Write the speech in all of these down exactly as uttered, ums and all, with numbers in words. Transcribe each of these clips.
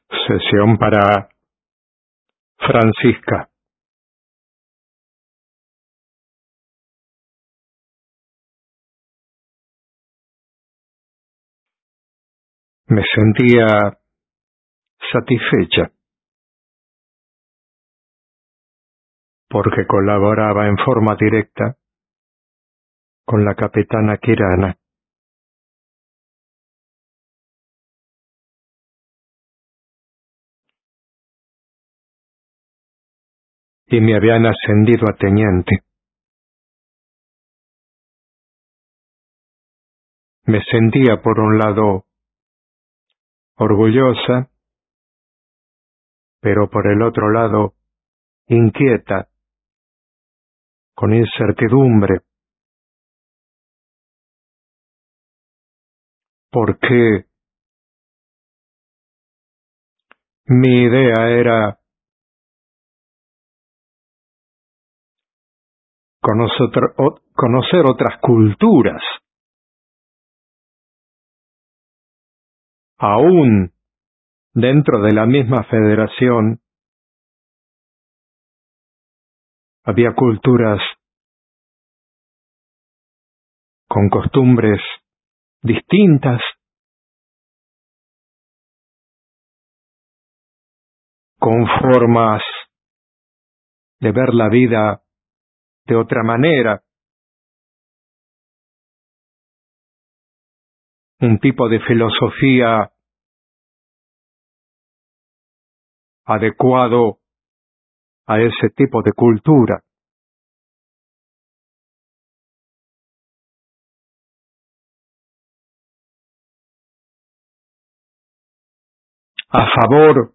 Sesión para Francisca. Me sentía satisfecha porque colaboraba en forma directa con la capitana Kirana. Y me habían ascendido a teniente. Me sentía, por un lado, orgullosa, pero por el otro lado, inquieta, con incertidumbre, porque mi idea era conocer, conocer otras culturas, aún dentro de la misma federación. Había culturas con costumbres distintas, con formas de ver la vida de otra manera, un tipo de filosofía adecuado a ese tipo de cultura. A favor,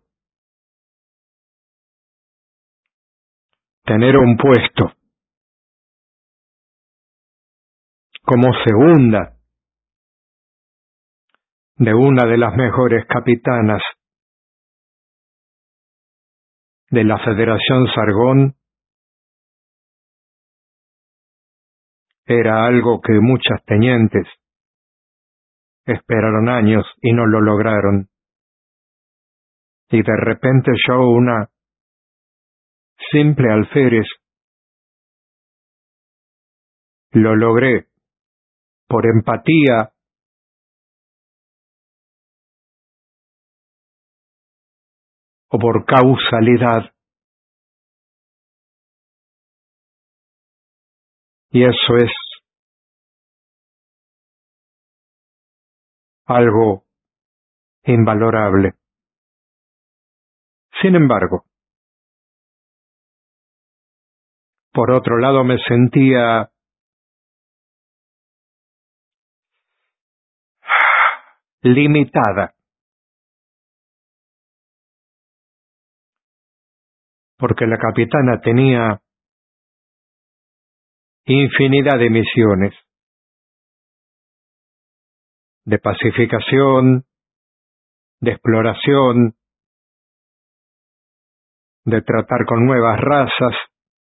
tener un puesto como segunda de una de las mejores capitanas de la Federación Sargón era algo que muchas tenientes esperaron años y no lo lograron. Y de repente yo, una simple alférez, lo logré por empatía, o por causalidad. Y eso es algo invalorable. Sin embargo, por otro lado, me sentía limitada, porque la capitana tenía infinidad de misiones, de pacificación, de exploración, de tratar con nuevas razas,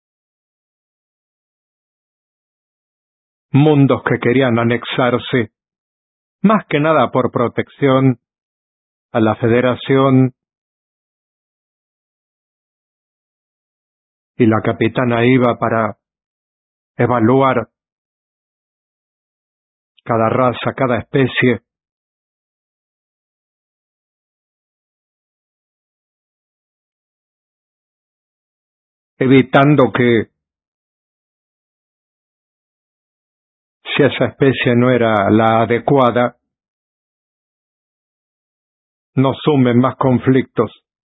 mundos que querían anexarse, más que nada por protección a la Federación, y la capitana iba para evaluar cada raza, cada especie, evitando que, si esa especie no era la adecuada, no sumen más conflictos.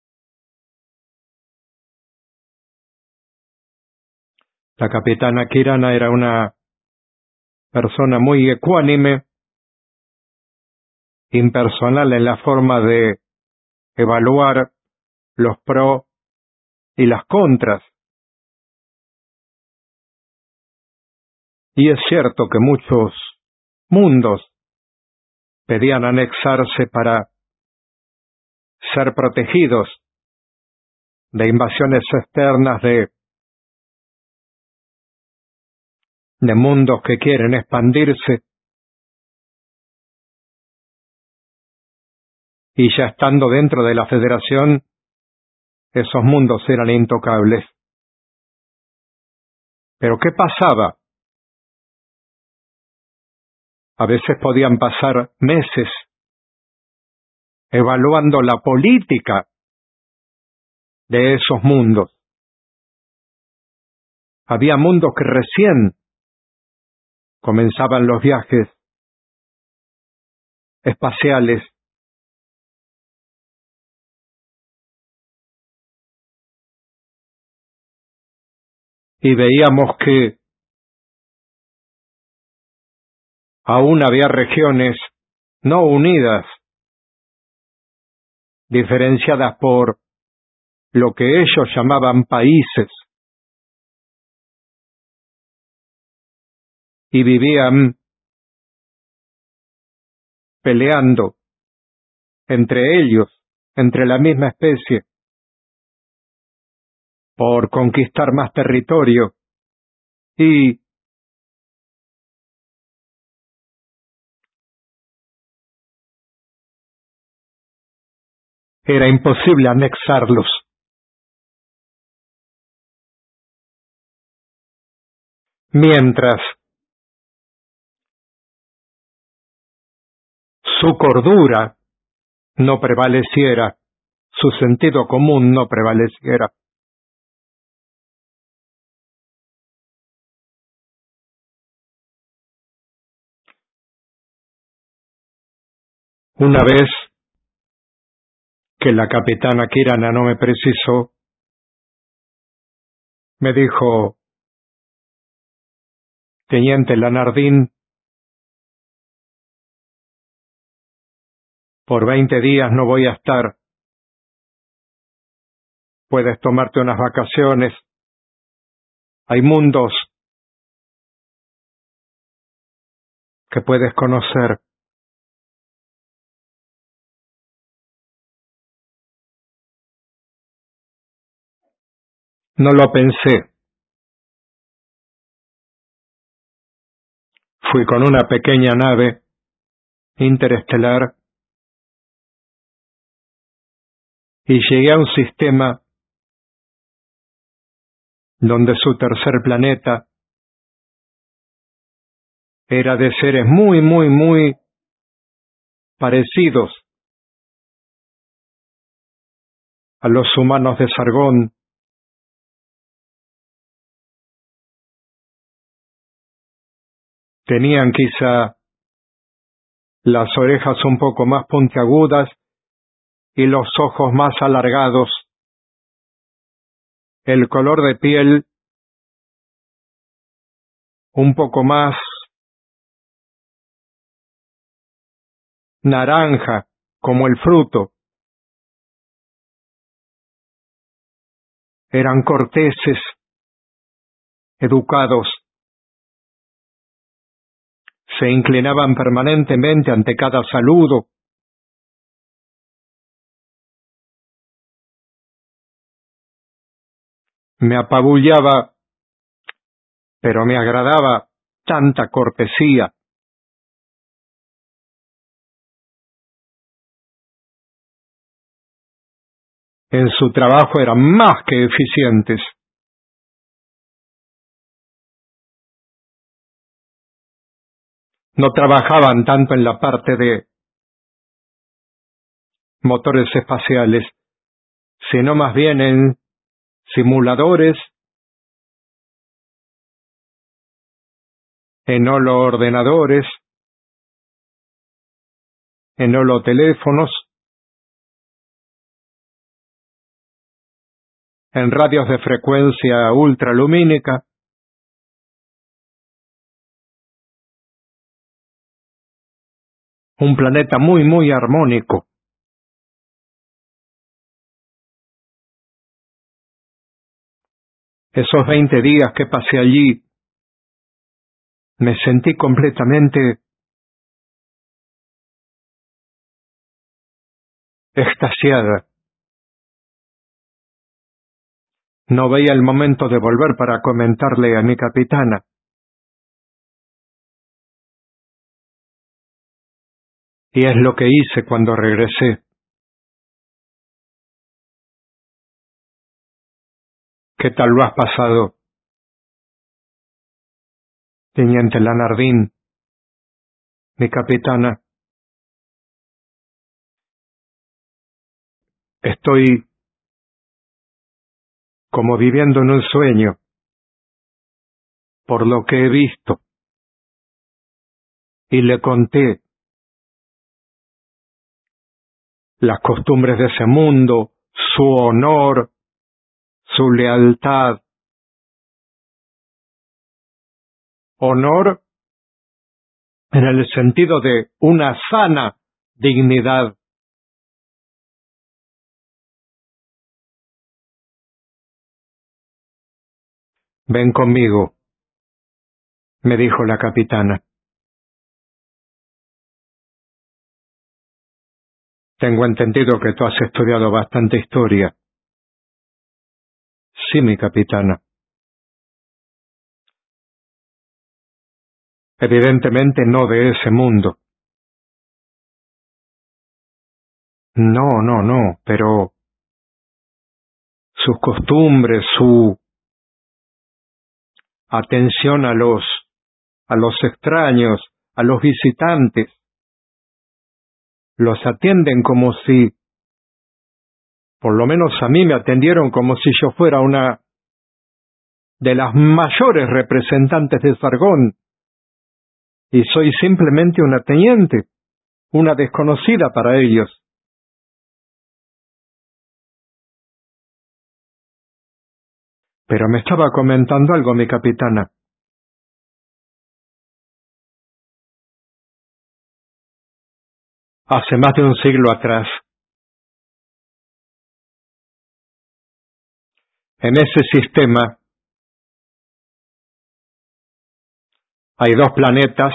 La capitana Kirana era una persona muy ecuánime, impersonal en la forma de evaluar los pros y las contras. Y es cierto que muchos mundos pedían anexarse para ser protegidos de invasiones externas, de, de mundos que quieren expandirse. Y ya estando dentro de la Federación, esos mundos eran intocables. Pero ¿qué pasaba? A veces podían pasar meses evaluando la política de esos mundos. Había mundos que recién comenzaban los viajes espaciales. Y veíamos que aún había regiones no unidas, diferenciadas por lo que ellos llamaban países, y vivían peleando entre ellos, entre la misma especie, por conquistar más territorio, y era imposible anexarlos. Mientras su cordura no prevaleciera, su sentido común no prevaleciera. Una vez que la capitana Kirana no me precisó, me dijo: Teniente Lanardín, por veinte días no voy a estar. Puedes tomarte unas vacaciones. Hay mundos que puedes conocer. No lo pensé. Fui con una pequeña nave interestelar y llegué a un sistema donde su tercer planeta era de seres muy, muy, muy parecidos a los humanos de Sargón. Tenían quizá las orejas un poco más puntiagudas y los ojos más alargados, el color de piel un poco más naranja, como el fruto. Eran corteses, educados. Se inclinaban permanentemente ante cada saludo. Me apabullaba, pero me agradaba tanta cortesía. En su trabajo eran más que eficientes. No trabajaban tanto en la parte de motores espaciales, sino más bien en simuladores, en holoordenadores, en holoteléfonos, en radios de frecuencia ultralumínica. Un planeta muy, muy armónico. Esos veinte días que pasé allí, me sentí completamente extasiada. No veía el momento de volver para comentarle a mi capitana. Y es lo que hice cuando regresé. ¿Qué tal lo has pasado, teniente Lanardín, mi capitana? Estoy como viviendo en un sueño, por lo que he visto. Y le conté las costumbres de ese mundo, su honor, su lealtad. Honor en el sentido de una sana dignidad. Ven conmigo, me dijo la capitana. Tengo entendido que tú has estudiado bastante historia. Sí, mi capitana. Evidentemente no de ese mundo. No, no, no, pero sus costumbres, su atención a los a los extraños, a los visitantes, los atienden como si, por lo menos a mí me atendieron como si yo fuera una de las mayores representantes de Sargón, y soy simplemente una teniente, una desconocida para ellos. Pero me estaba comentando algo mi capitana. Hace más de un siglo atrás, en ese sistema hay dos planetas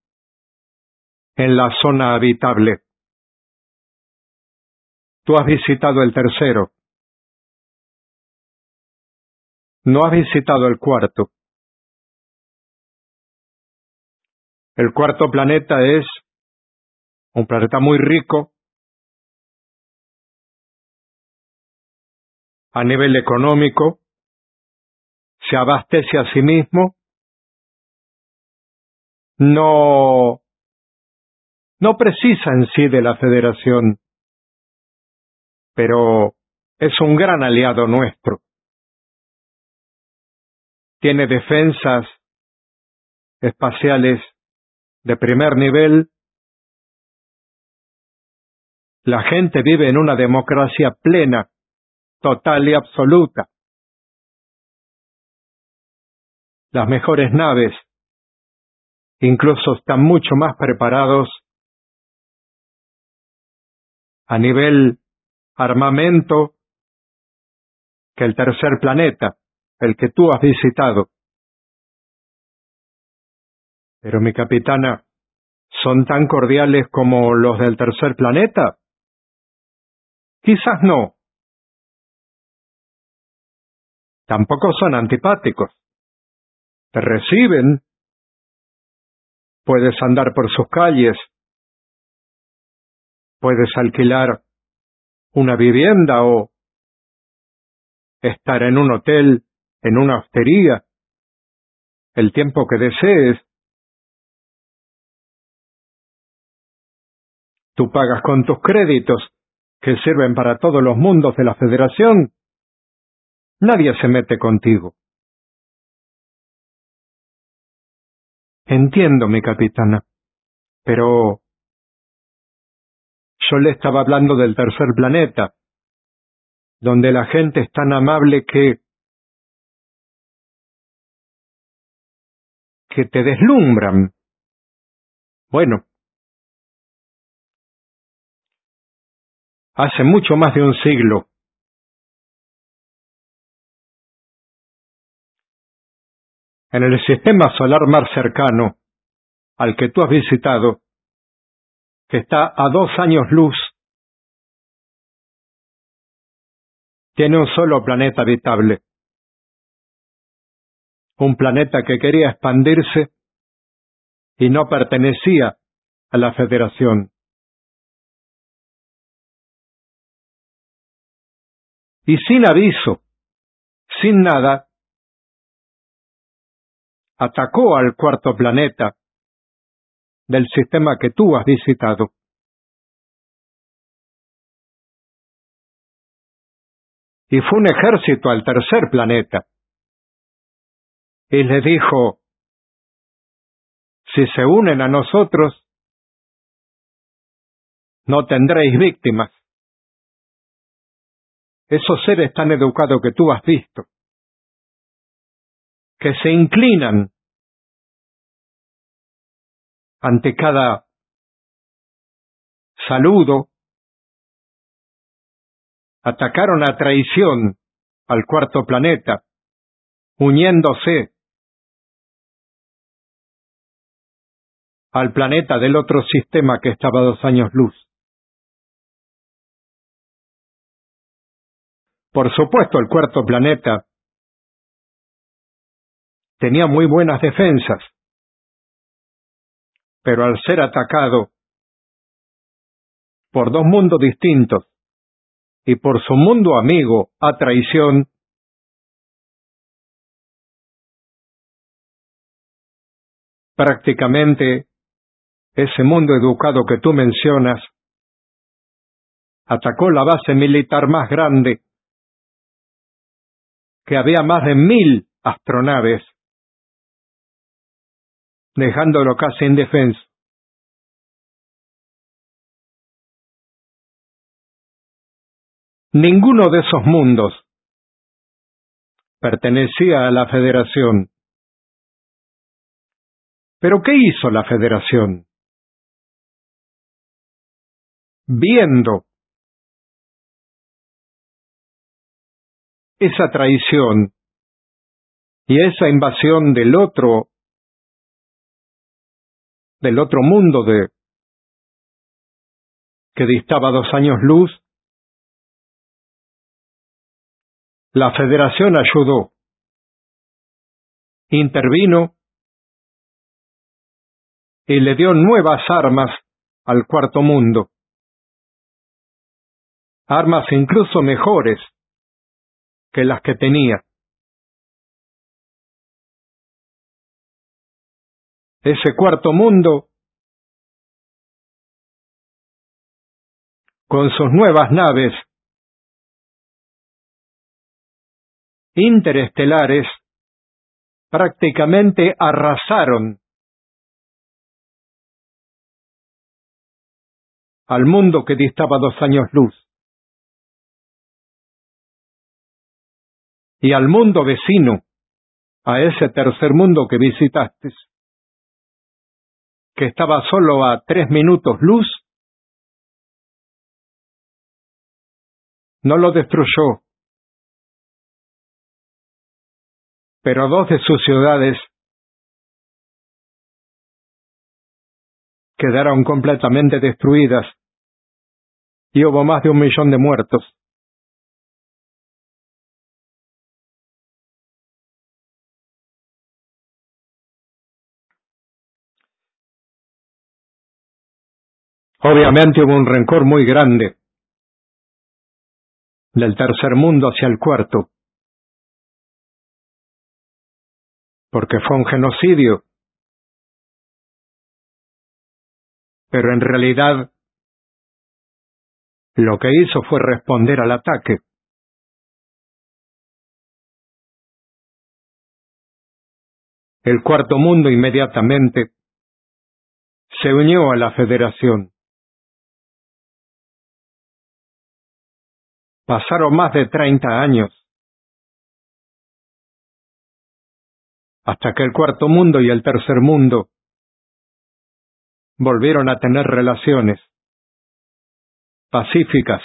en la zona habitable. Tú has visitado el tercero. No has visitado el cuarto. El cuarto planeta es un planeta muy rico a nivel económico, se abastece a sí mismo, no, no precisa en sí de la Federación, pero es un gran aliado nuestro. Tiene defensas espaciales de primer nivel. La gente vive en una democracia plena, total y absoluta. Las mejores naves incluso están mucho más preparados a nivel armamento que el tercer planeta, el que tú has visitado. Pero mi capitana, ¿son tan cordiales como los del tercer planeta? Quizás no. Tampoco son antipáticos. Te reciben, puedes andar por sus calles, puedes alquilar una vivienda o estar en un hotel, en una hostería, el tiempo que desees. Tú pagas con tus créditos, que sirven para todos los mundos de la Federación. Nadie se mete contigo. Entiendo, mi capitana, pero yo le estaba hablando del tercer planeta, donde la gente es tan amable que que te deslumbran. Bueno, hace mucho más de un siglo, en el sistema solar más cercano al que tú has visitado, que está a dos años luz, tiene un solo planeta habitable. Un planeta que quería expandirse y no pertenecía a la Federación. Y sin aviso, sin nada, atacó al cuarto planeta del sistema que tú has visitado. Y fue un ejército al tercer planeta. Y les dijo, si se unen a nosotros, no tendréis víctimas. Esos seres tan educados que tú has visto, que se inclinan ante cada saludo, atacaron a traición al cuarto planeta, uniéndose al planeta del otro sistema que estaba a dos años luz. Por supuesto, el cuarto planeta tenía muy buenas defensas, pero al ser atacado por dos mundos distintos y por su mundo amigo a traición, prácticamente ese mundo educado que tú mencionas atacó la base militar más grande, que había más de mil astronaves, dejándolo casi indefenso. Ninguno de esos mundos pertenecía a la Federación. ¿Pero qué hizo la Federación? Viendo esa traición y esa invasión del otro, del otro mundo de, que distaba dos años luz, la Federación ayudó, intervino y le dio nuevas armas al cuarto mundo, armas incluso mejores que las que tenía. Ese cuarto mundo, con sus nuevas naves interestelares, prácticamente arrasaron al mundo que distaba dos años luz y al mundo vecino, a ese tercer mundo que visitaste, que estaba solo a tres minutos luz, no lo destruyó, pero dos de sus ciudades quedaron completamente destruidas y hubo más de un millón de muertos. Obviamente hubo un rencor muy grande del tercer mundo hacia el cuarto, porque fue un genocidio, pero en realidad lo que hizo fue responder al ataque. El cuarto mundo inmediatamente se unió a la Federación. Pasaron más de treinta años hasta que el cuarto mundo y el tercer mundo volvieron a tener relaciones pacíficas.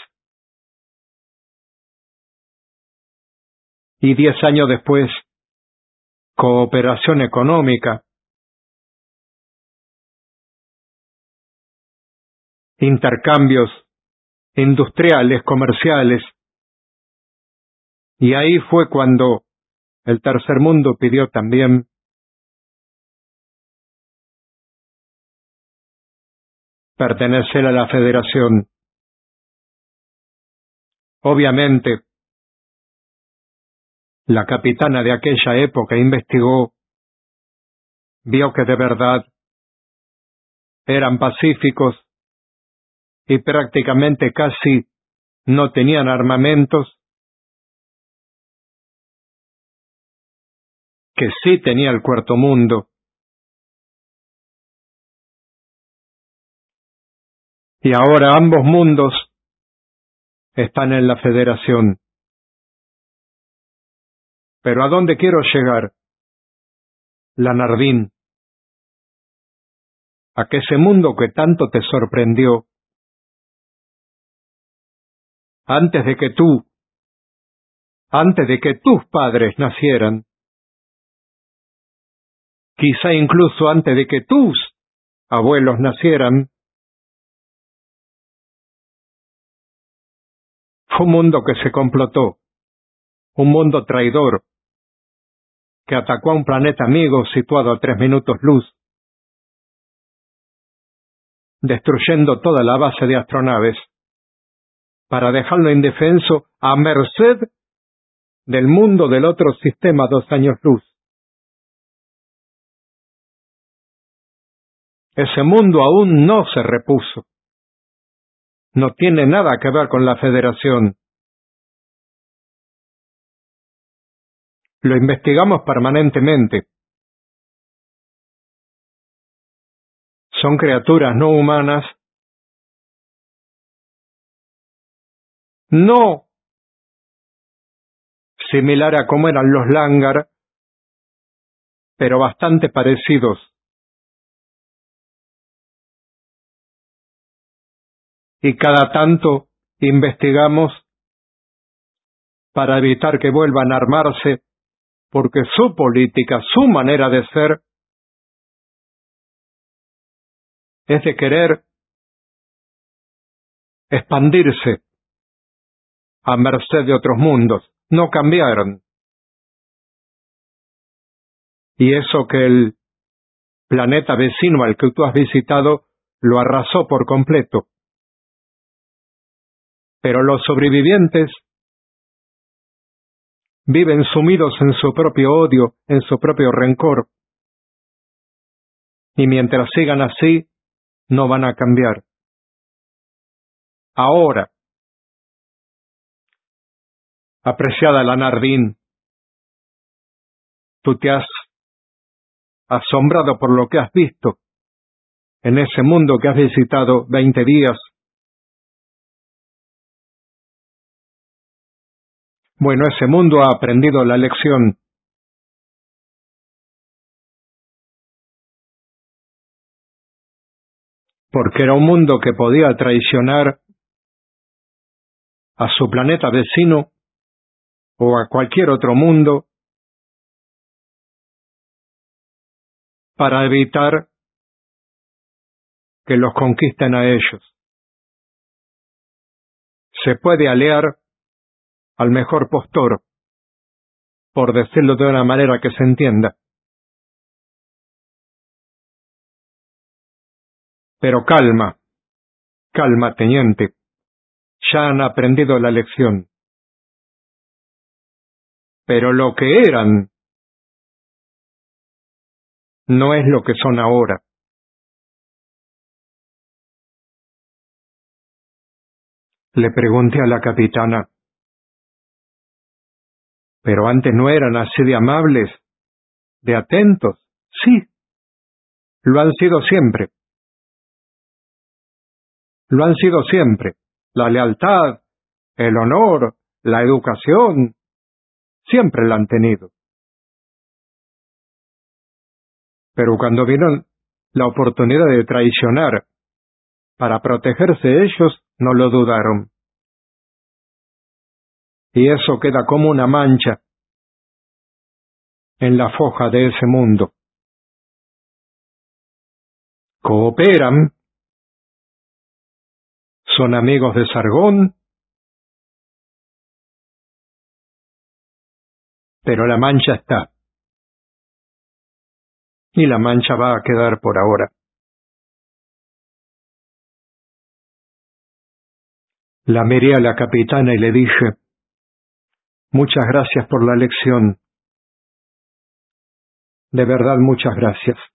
Y diez años después, cooperación económica, intercambios industriales, comerciales. Y ahí fue cuando el tercer mundo pidió también pertenecer a la Federación. Obviamente, La capitana de aquella época investigó, vio que de verdad eran pacíficos y prácticamente casi no tenían armamentos, que sí tenía el Cuarto Mundo. Y ahora ambos mundos están en la Federación. Pero ¿a dónde quiero llegar? La Nardín. A que ese mundo que tanto te sorprendió, antes de que tú, antes de que tus padres nacieran, quizá incluso antes de que tus abuelos nacieran, fue un mundo que se complotó, un mundo traidor, que atacó a un planeta amigo situado a tres minutos luz, destruyendo toda la base de astronaves, para dejarlo indefenso a merced del mundo del otro sistema dos años luz. Ese mundo aún no se repuso. No tiene nada que ver con la Federación. Lo investigamos permanentemente. Son criaturas no humanas, no similar a como eran los Langar, pero bastante parecidos. Y cada tanto investigamos para evitar que vuelvan a armarse, porque su política, su manera de ser, es de querer expandirse a merced de otros mundos. No cambiaron. Y eso que el planeta vecino al que tú has visitado lo arrasó por completo. Pero los sobrevivientes viven sumidos en su propio odio, en su propio rencor. Y mientras sigan así, no van a cambiar. Ahora, apreciada la Nardín, tú te has asombrado por lo que has visto en ese mundo que has visitado veinte días. Bueno, ese mundo ha aprendido la lección. Porque era un mundo que podía traicionar a su planeta vecino o a cualquier otro mundo para evitar que los conquisten a ellos. Se puede aliar al mejor postor, por decirlo de una manera que se entienda. Pero calma, calma, teniente. Ya han aprendido la lección. Pero lo que eran no es lo que son ahora. Le pregunté a la capitana, ¿pero antes no eran así de amables, de atentos? Sí, lo han sido siempre. Lo han sido siempre. La lealtad, el honor, la educación, siempre la han tenido. Pero cuando vieron la oportunidad de traicionar para protegerse ellos, no lo dudaron. Y eso queda como una mancha en la foja de ese mundo. Cooperan, son amigos de Sargón, pero la mancha está. Y la mancha va a quedar por ahora. La miré a la capitana y le dije, Muchas gracias por la lección. De verdad, muchas gracias.